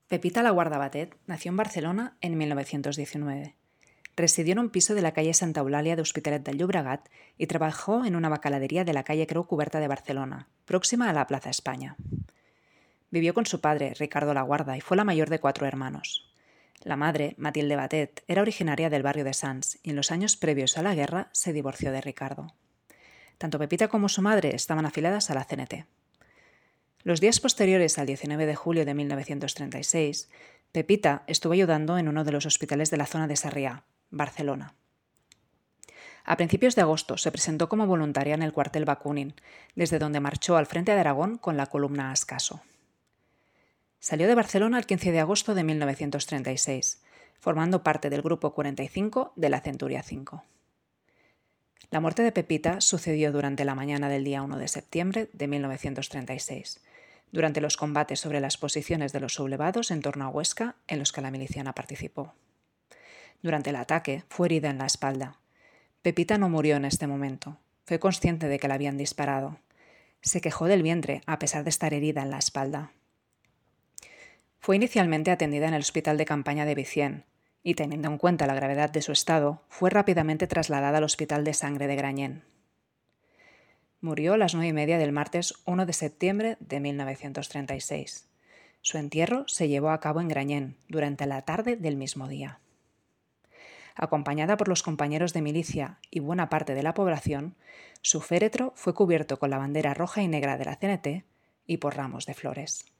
Pepita Laguarda Batet nació en Barcelona en 1919. Residió en un piso de la calle Santa Eulàlia de Hospitalet de Llobregat y trabajó en una bacaladería de la calle Creu Coberta de Barcelona, próxima a la Plaza España. Vivió con su padre, Ricardo Laguarda, y fue la mayor de 4 hermanos. La madre, Matilde Batet, era originaria del barrio de Sants y en los años previos a la guerra se divorció de Ricardo. Tanto Pepita como su madre estaban afiliadas a la CNT. Los días posteriores al 19 de julio de 1936, Pepita estuvo ayudando en uno de los hospitales de la zona de Sarriá, Barcelona. A principios de agosto se presentó como voluntaria en el cuartel Bakunin, desde donde marchó al frente de Aragón con la columna Ascaso. Salió de Barcelona el 15 de agosto de 1936, formando parte del Grupo 45 de la Centuria 5. La muerte de Pepita sucedió durante la mañana del día 1 de septiembre de 1936, durante los combates sobre las posiciones de los sublevados en torno a Huesca, en los que la miliciana participó. Durante el ataque fue herida en la espalda. Pepita no murió en este momento. Fue consciente de que la habían disparado. Se quejó del vientre a pesar de estar herida en la espalda. Fue inicialmente atendida en el hospital de campaña de Vicien y, teniendo en cuenta la gravedad de su estado, fue rápidamente trasladada al hospital de sangre de Grañén. Murió a las 9:30 del martes 1 de septiembre de 1936. Su entierro se llevó a cabo en Grañén durante la tarde del mismo día. Acompañada por los compañeros de milicia y buena parte de la población, su féretro fue cubierto con la bandera roja y negra de la CNT y por ramos de flores.